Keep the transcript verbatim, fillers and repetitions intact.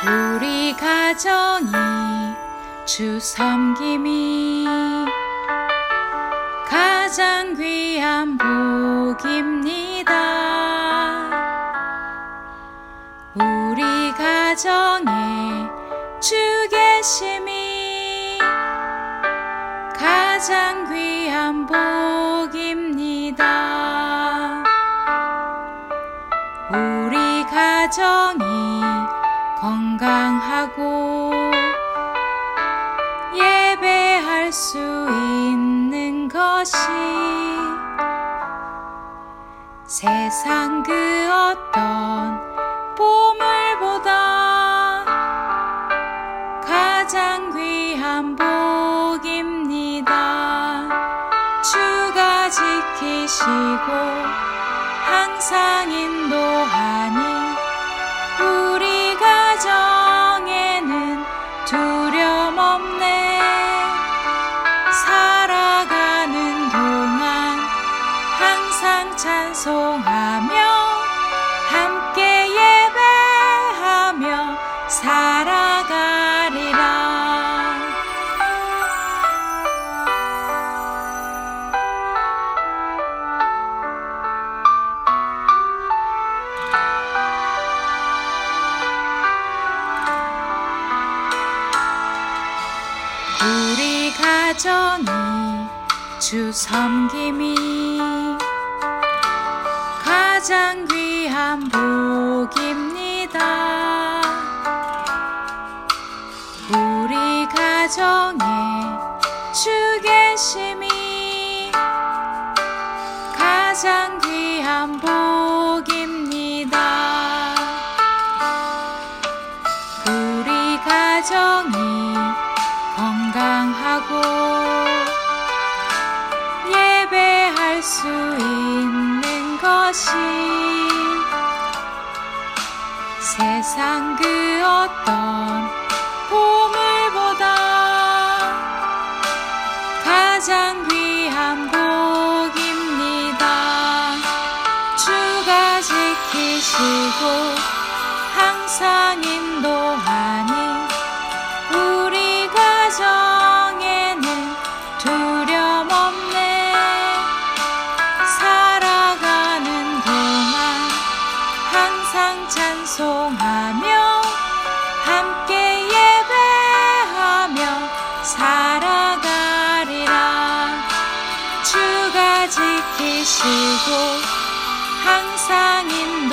우리 가정이 주 섬김이 가장 귀한 복입니다. 우리 가정에 주 계심이 가장 귀한 복입니다. 우리 가정이 건강하고 예배할 수 있는 것이 세상 그 어떤 보물보다 가장 귀한 복입니다. 주가 지키시고 항상 인도하니 우리 가정에는 두려움 없네. 살아가는 동안 항상 찬송하며 함께 예배하며 살아가리라. 우리 가정이 주 섬김이 가장 귀한 복입니다. 우리 가정에 주 계심이 가장 귀한 복입니다. 우리 가정이 건강하고 예배할 수 있는 것이 세상 그 어떤 보물보다 가장 귀한 복입니다. 주가 지키시고 항상 인도하니 우리 가정에는 두려움 없네. 살아가는 동안 항상 찬송하며 함께 예배하며 살아가리라. 주가 지키시고 항상 인도하니